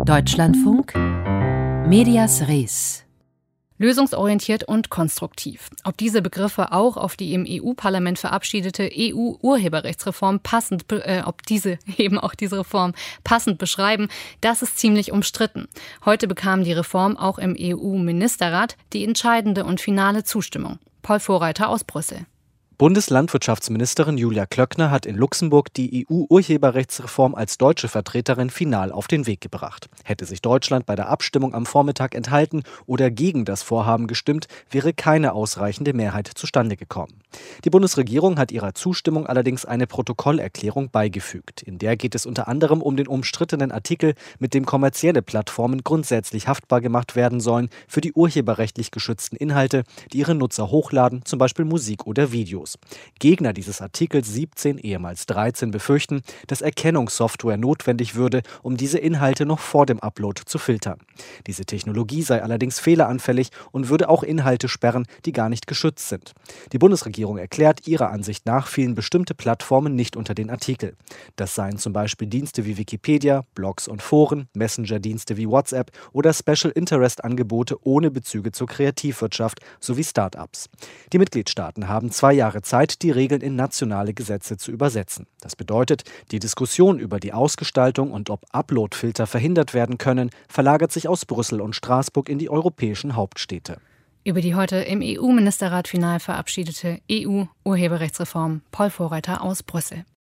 Deutschlandfunk Medias Res. Lösungsorientiert und konstruktiv. Ob diese Begriffe auch auf die im EU-Parlament verabschiedete EU-Urheberrechtsreform ob diese eben auch diese Reform passend beschreiben, das ist ziemlich umstritten. Heute bekam die Reform auch im EU-Ministerrat die entscheidende und finale Zustimmung. Paul Vorreiter aus Brüssel. Bundeslandwirtschaftsministerin Julia Klöckner hat in Luxemburg die EU-Urheberrechtsreform als deutsche Vertreterin final auf den Weg gebracht. Hätte sich Deutschland bei der Abstimmung am Vormittag enthalten oder gegen das Vorhaben gestimmt, wäre keine ausreichende Mehrheit zustande gekommen. Die Bundesregierung hat ihrer Zustimmung allerdings eine Protokollerklärung beigefügt. In der geht es unter anderem um den umstrittenen Artikel, mit dem kommerzielle Plattformen grundsätzlich haftbar gemacht werden sollen für die urheberrechtlich geschützten Inhalte, die ihre Nutzer hochladen, zum Beispiel Musik oder Videos. Gegner dieses Artikels 17, ehemals 13, befürchten, dass Erkennungssoftware notwendig würde, um diese Inhalte noch vor dem Upload zu filtern. Diese Technologie sei allerdings fehleranfällig und würde auch Inhalte sperren, die gar nicht geschützt sind. Die Bundesregierung erklärt, ihrer Ansicht nach fielen bestimmte Plattformen nicht unter den Artikel. Das seien zum Beispiel Dienste wie Wikipedia, Blogs und Foren, Messenger-Dienste wie WhatsApp oder Special-Interest-Angebote ohne Bezüge zur Kreativwirtschaft sowie Start-ups. Die Mitgliedstaaten haben 2 Jahre Zeit, die Regeln in nationale Gesetze zu übersetzen. Das bedeutet, die Diskussion über die Ausgestaltung und ob Upload-Filter verhindert werden können, verlagert sich aus Brüssel und Straßburg in die europäischen Hauptstädte. Über die heute im EU-Ministerrat final verabschiedete EU-Urheberrechtsreform Paul Vorreiter aus Brüssel.